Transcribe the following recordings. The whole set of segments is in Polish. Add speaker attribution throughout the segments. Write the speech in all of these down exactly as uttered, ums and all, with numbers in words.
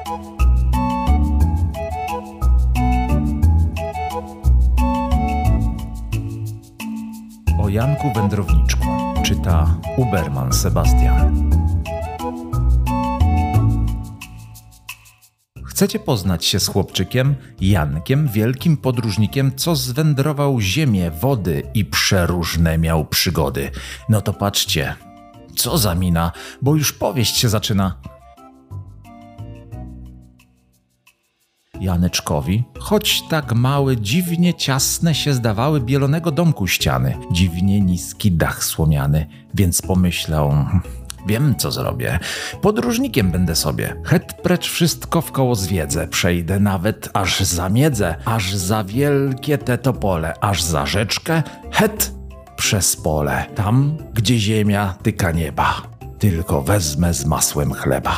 Speaker 1: O Janku Wędrowniczku czyta Uberman Sebastian. Chcecie poznać się z chłopczykiem Jankiem, wielkim podróżnikiem, co zwędrował ziemię, wody i przeróżne miał przygody? No to patrzcie, co za mina, bo już powieść się zaczyna. Janeczkowi, choć tak mały, dziwnie ciasne się zdawały bielonego domku ściany, dziwnie niski dach słomiany, więc pomyślał... Wiem, co zrobię. Podróżnikiem będę sobie. Het precz wszystko wkoło zwiedzę. Przejdę nawet aż za miedzę, aż za wielkie te topole, aż za rzeczkę. Het przez pole. Tam, gdzie ziemia tyka nieba. Tylko wezmę z masłem chleba.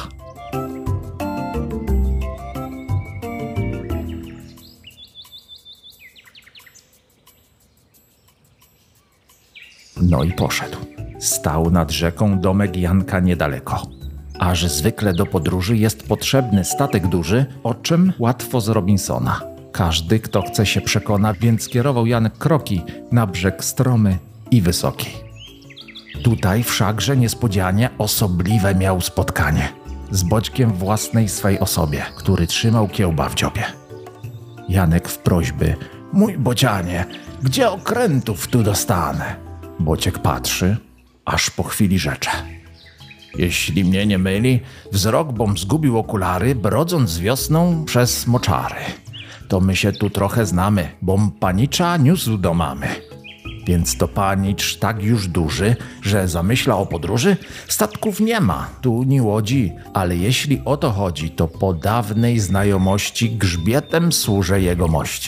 Speaker 1: No i poszedł. Stał nad rzeką domek Janka niedaleko. Aż zwykle do podróży jest potrzebny statek duży, o czym łatwo z Robinsona. Każdy, kto chce się przekona, więc kierował Janek kroki na brzeg stromy i wysoki. Tutaj wszakże niespodzianie osobliwe miał spotkanie z Boćkiem własnej swej osobie, który trzymał kiełba w dziobie. Janek w prośby: mój Bocianie, gdzie okrętów tu dostanę? Bociek patrzy, aż po chwili rzecze: jeśli mnie nie myli, wzrok bom zgubił okulary, brodząc wiosną przez moczary. To my się tu trochę znamy, bom panicza niósł do mamy. Więc to panicz tak już duży, że zamyśla o podróży? Statków nie ma, tu ni łodzi, ale jeśli o to chodzi, to po dawnej znajomości grzbietem służę jegomości.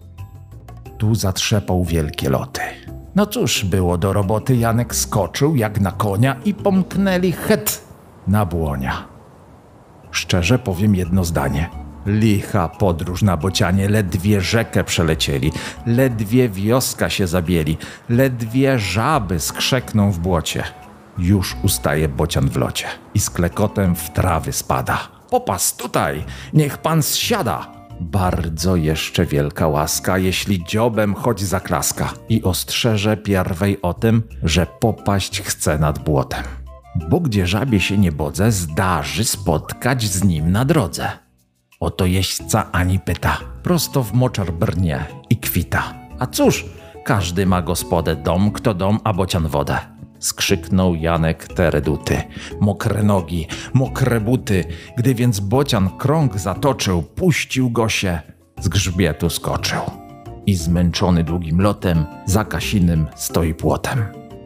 Speaker 1: Tu zatrzepał wielkie loty. No cóż, było do roboty, Janek skoczył jak na konia i pomknęli het na błonia. Szczerze powiem jedno zdanie. Licha podróż na bocianie, ledwie rzekę przelecieli, ledwie wioska się zabieli, ledwie żaby skrzekną w błocie. Już ustaje bocian w locie i z klekotem w trawy spada. Popas tutaj, niech pan zsiada. Bardzo jeszcze wielka łaska, jeśli dziobem choć zaklaska i ostrzeże pierwej o tym, że popaść chce nad błotem. Bo gdzie żabie się nie bodze, zdarzy spotkać z nim na drodze. Oto jeźdźca ani pyta, prosto w moczar brnie i kwita. A cóż, każdy ma gospodę, dom kto dom, a bocian wodę. Skrzyknął Janek te reduty. Mokre nogi, mokre buty. Gdy więc bocian krąg zatoczył, puścił go się, z grzbietu skoczył. I zmęczony długim lotem, za Kasinym stoi płotem.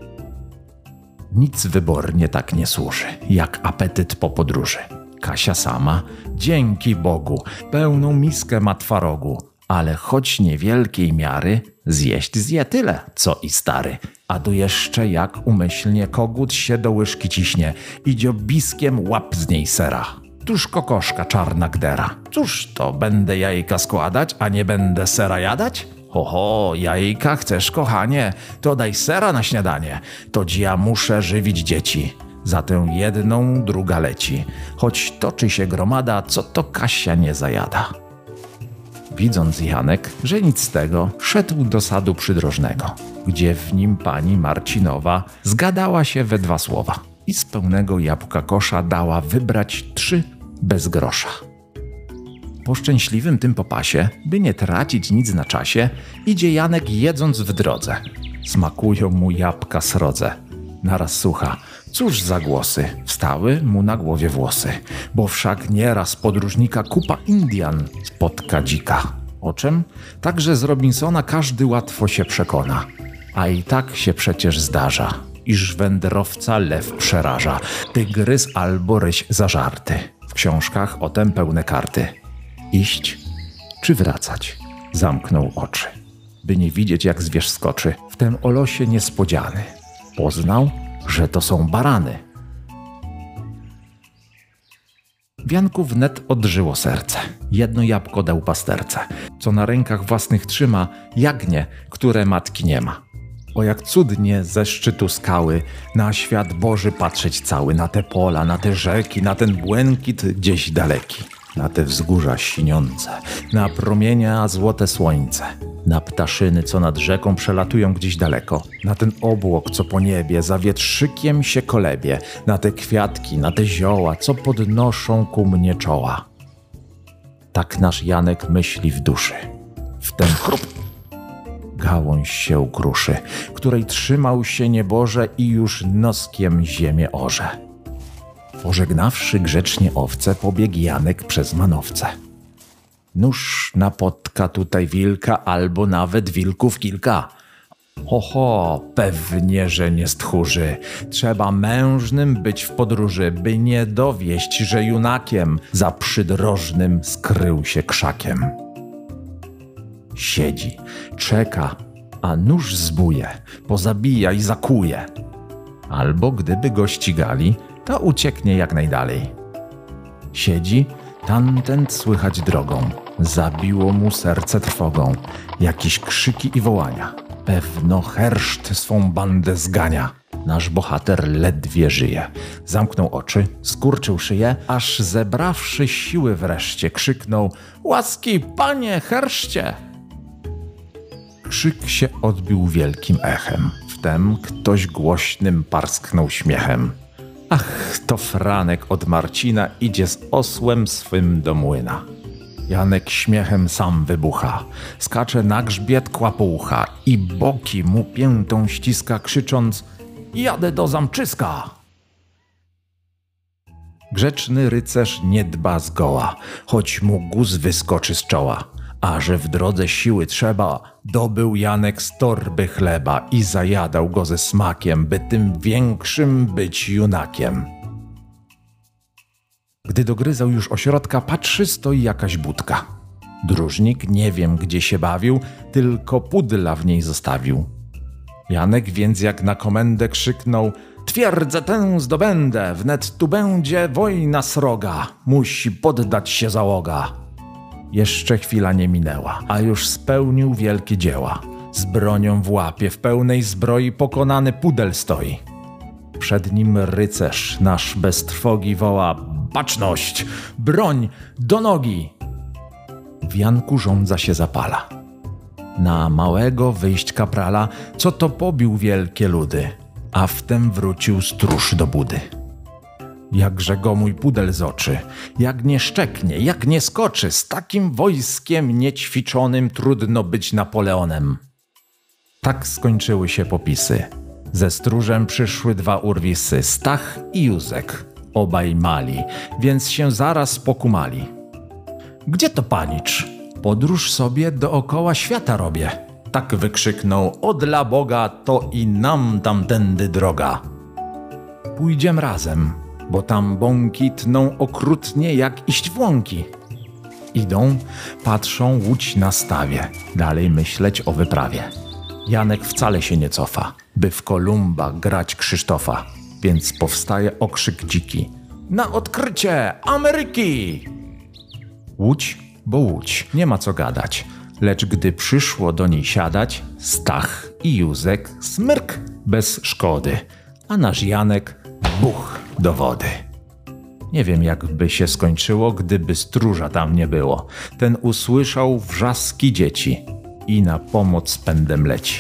Speaker 1: Nic wybornie tak nie służy, jak apetyt po podróży. Kasia sama, dzięki Bogu, pełną miskę ma twarogu, ale choć niewielkiej miary, zjeść zje tyle, co i stary. A tu jeszcze jak umyślnie kogut się do łyżki ciśnie i dziobiskiem łap z niej sera. Tuż kokoszka czarna gdera. Cóż to, będę jajka składać, a nie będę sera jadać? Ho, ho, jajka chcesz, kochanie, to daj sera na śniadanie. To ja muszę żywić dzieci. Za tę jedną druga leci. Choć toczy się gromada, co to Kasia nie zajada. Widząc Janek, że nic z tego, szedł do sadu przydrożnego, gdzie w nim pani Marcinowa zgadała się we dwa słowa i z pełnego jabłka kosza dała wybrać trzy bez grosza. Po szczęśliwym tym popasie, by nie tracić nic na czasie, idzie Janek jedząc w drodze. Smakują mu jabłka srodze. Naraz słucha, cóż za głosy, wstały mu na głowie włosy, bo wszak nieraz podróżnika kupa Indian spotka dzika. O czym? Także z Robinsona każdy łatwo się przekona. A i tak się przecież zdarza, iż wędrowca lew przeraża, tygrys albo ryś zażarty. W książkach o tem pełne karty. Iść czy wracać? Zamknął oczy, by nie widzieć jak zwierz skoczy w ten o losie niespodziany. Poznał, że to są barany. W Janku wnet odżyło serce. Jedno jabłko dał pasterce, co na rękach własnych trzyma jagnię, które matki nie ma. O jak cudnie ze szczytu skały na świat Boży patrzeć cały, na te pola, na te rzeki, na ten błękit gdzieś daleki. na te wzgórza siniące, na promienia złote słońce, na ptaszyny, co nad rzeką przelatują gdzieś daleko, na ten obłok, co po niebie za wietrzykiem się kolebie, na te kwiatki, na te zioła, co podnoszą ku mnie czoła. Tak nasz Janek myśli w duszy. Wtem chrup! Gałąź się kruszy, której trzymał się nieboże i już noskiem ziemię orze. Pożegnawszy grzecznie owce, pobiegł Janek przez manowce. Nuż napotka tutaj wilka, albo nawet wilków kilka. Ho, ho, pewnie, że nie stchórzy. Trzeba mężnym być w podróży, by nie dowieść, że junakiem za przydrożnym skrył się krzakiem. Siedzi, czeka, a nóż zbuje, pozabija i zakuje. Albo gdyby go ścigali, to ucieknie jak najdalej. Siedzi, tamten słychać drogą. Zabiło mu serce trwogą. Jakieś krzyki i wołania. Pewno herszt swą bandę zgania. Nasz bohater ledwie żyje. Zamknął oczy, skurczył szyję, aż zebrawszy siły wreszcie krzyknął: łaski, panie, herszcie! Krzyk się odbił wielkim echem. Wtem ktoś głośnym parsknął śmiechem. Ach, to Franek od Marcina idzie z osłem swym do młyna. Janek śmiechem sam wybucha, skacze na grzbiet kłapoucha i boki mu piętą ściska, krzycząc: jadę do zamczyska! Grzeczny rycerz nie dba zgoła, choć mu guz wyskoczy z czoła. A że w drodze siły trzeba, dobył Janek z torby chleba i zajadał go ze smakiem, by tym większym być junakiem. Gdy dogryzał już ośrodka, patrzy, stoi jakaś budka. Dróżnik nie wiem, gdzie się bawił, tylko pudla w niej zostawił. Janek więc jak na komendę krzyknął: twierdzę tę zdobędę, wnet tu będzie wojna sroga, musi poddać się załoga. Jeszcze chwila nie minęła, a już spełnił wielkie dzieła. Z bronią w łapie, w pełnej zbroi pokonany pudel stoi. Przed nim rycerz nasz bez trwogi woła: baczność, broń, do nogi! W Janku żądza się zapala. Na małego wyjść kaprala, co to pobił wielkie ludy, a wtem wrócił stróż do budy. Jakże go mój pudel zoczy, jak nie szczeknie, jak nie skoczy, z takim wojskiem niećwiczonym trudno być Napoleonem. Tak skończyły się popisy. Ze stróżem przyszły dwa urwisy, Stach i Józek, obaj mali, więc się zaraz pokumali. Gdzie to panicz? Podróż sobie dookoła świata robię. Tak wykrzyknął: o dla Boga, to i nam tamtędy droga. Pójdziem razem, bo tam bąki tną okrutnie jak iść w łąki. Idą, patrzą, łódź na stawie, dalej myśleć o wyprawie. Janek wcale się nie cofa, by w Kolumba grać Krzysztofa, więc powstaje okrzyk dziki: na odkrycie Ameryki! Łódź, bo łódź, nie ma co gadać, lecz gdy przyszło do niej siadać, Stach i Józek smyrk bez szkody, a nasz Janek buch do wody. Nie wiem, jak by się skończyło, gdyby stróża tam nie było. Ten usłyszał wrzaski dzieci i na pomoc pędem leci.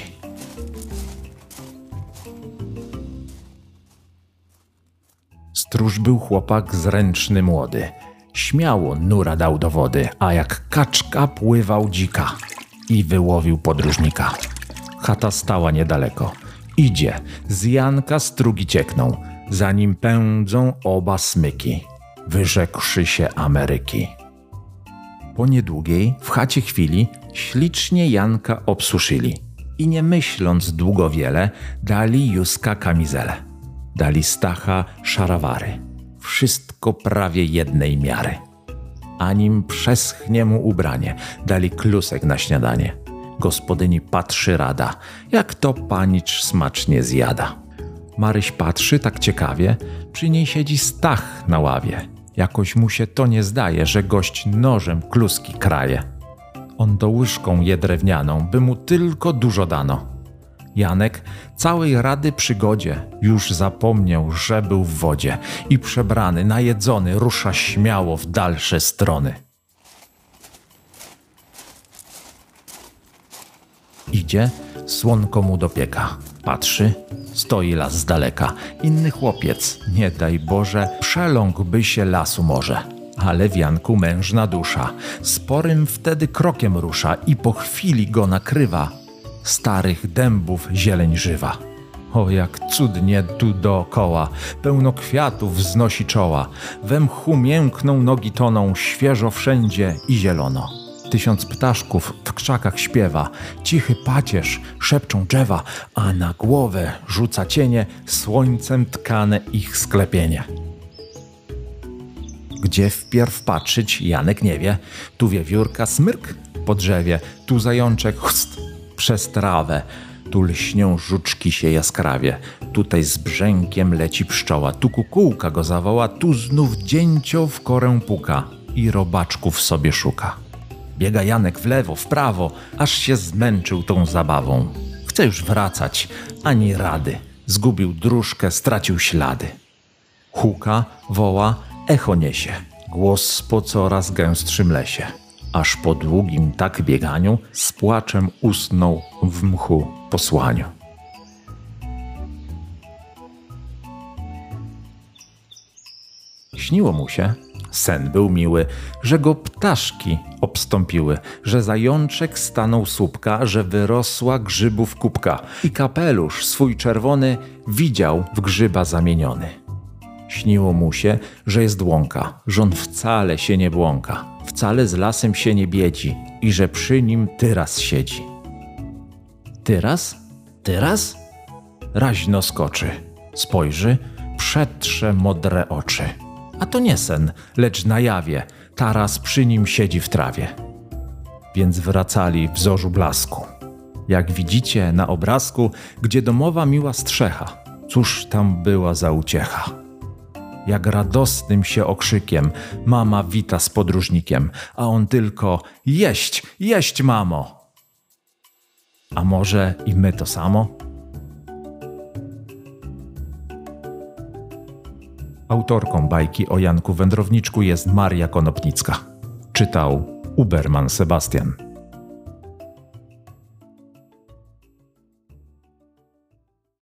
Speaker 1: Stróż był chłopak zręczny młody. Śmiało nura dał do wody, a jak kaczka pływał dzika i wyłowił podróżnika. Chata stała niedaleko. Idzie, z Janka strugi ciekną, za nim pędzą oba smyki, wyrzekłszy się Ameryki. Po niedługiej, w chacie chwili, ślicznie Janka obsuszyli i nie myśląc długo wiele, dali Józka kamizelę, dali Stacha szarawary, wszystko prawie jednej miary. A nim przeschnie mu ubranie, dali klusek na śniadanie. Gospodyni patrzy rada, jak to panicz smacznie zjada. Maryś patrzy tak ciekawie, przy niej siedzi Stach na ławie. Jakoś mu się to nie zdaje, że gość nożem kluski kraje. On to łyżką je drewnianą, by mu tylko dużo dano. Janek całej rady przygodzie już zapomniał, że był w wodzie i przebrany, najedzony rusza śmiało w dalsze strony. Idzie, słonko mu dopieka. Patrzy, stoi las z daleka. Inny chłopiec, nie daj Boże, przeląkłby się lasu może. Ale w Janku mężna dusza, sporym wtedy krokiem rusza i po chwili go nakrywa starych dębów zieleń żywa. O, jak cudnie tu dookoła, pełno kwiatów wznosi czoła, we mchu miękną nogi toną, świeżo wszędzie i zielono. Tysiąc ptaszków w krzakach śpiewa, cichy pacierz szepczą drzewa, a na głowę rzuca cienie słońcem tkane ich sklepienie. Gdzie wpierw patrzeć, Janek nie wie, tu wiewiórka smyrk po drzewie, tu zajączek chst przez trawę, tu lśnią żuczki się jaskrawie, tutaj z brzękiem leci pszczoła, tu kukułka go zawoła, tu znów dzięcioł w korę puka i robaczków sobie szuka. Biega Janek w lewo, w prawo, aż się zmęczył tą zabawą. Chce już wracać, ani rady. Zgubił dróżkę, stracił ślady. Huka, woła, echo niesie. Głos po coraz gęstszym lesie. Aż po długim tak bieganiu z płaczem usnął w mchu posłaniu. Śniło mu się, sen był miły, że go ptaszki obstąpiły, że zajączek stanął słupka, że wyrosła grzybów kubka i kapelusz swój czerwony widział w grzyba zamieniony. Śniło mu się, że jest łąka, że on wcale się nie błąka, wcale z lasem się nie biedzi i że przy nim tyras siedzi. Tyras? Tyras? Raźno skoczy, spojrzy, przetrze modre oczy. A to nie sen, lecz na jawie, taras przy nim siedzi w trawie. Więc wracali w zorzu blasku. Jak widzicie na obrazku, gdzie domowa miła strzecha, cóż tam była za uciecha. Jak radosnym się okrzykiem mama wita z podróżnikiem, a on tylko jeść, jeść mamo. A może i my to samo? Autorką bajki o Janku Wędrowniczku jest Maria Konopnicka. Czytał Uberman Sebastian.